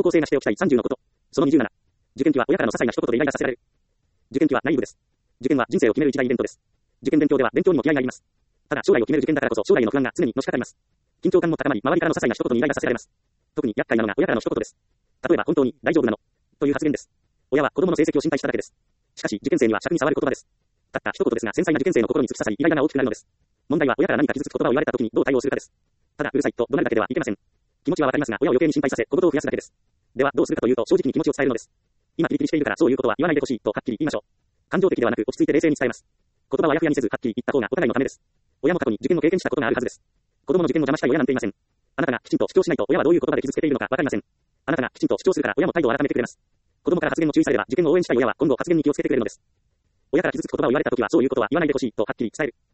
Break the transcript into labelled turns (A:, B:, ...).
A: 方向性がしておきたい30のこと。その27。受験期は親からの些細な一言でイライラさせられる。受験期はナイーブです。受験は人生を決める一大イベントです。受験勉強では勉強にも気合があります。ただ将来を決める受験だからこそ将来の不安が常にのしかかります。緊張感も高まり、周りからの些細な一言にイライラさせられます。特に厄介なのが親からの一言です。例えば本当に大丈夫なのという発言です。親は子供の成績を心配しただけです。しかし受験生には尺に触る言葉です。たった一言ですが繊細な受験生の心に突き刺さりイライラが大きくなるのです。問題は親から何か傷つく言葉を言われた時にどう対応するかです。ただうるさいと怒鳴るだけではいけません。気持ちはわかりますが親を余計に心配させ小言を増やすだけです。ではどうするかというと正直に気持ちを伝えるのです。今ピリピリしているからそういうことは言わないでほしいとはっきり言いましょう。感情的ではなく落ち着いて冷静に伝えます。言葉はあやふやにせずはっきり言った方がお互いのためです。親も過去に受験を経験したことがあるはずです。子供の受験を邪魔したい親なんていません。あなたがきちんと主張しないと親はどういう言葉で傷つけているのかわかりません。あなたがきちんと主張するから親も態度を改めてくれます。子供から発言を注意されれば受験を応援したい親は今後発言に気をつけてくれるのです。親から傷つく言葉を言われたときはそういうことは言わないでほしいとはっきり伝える。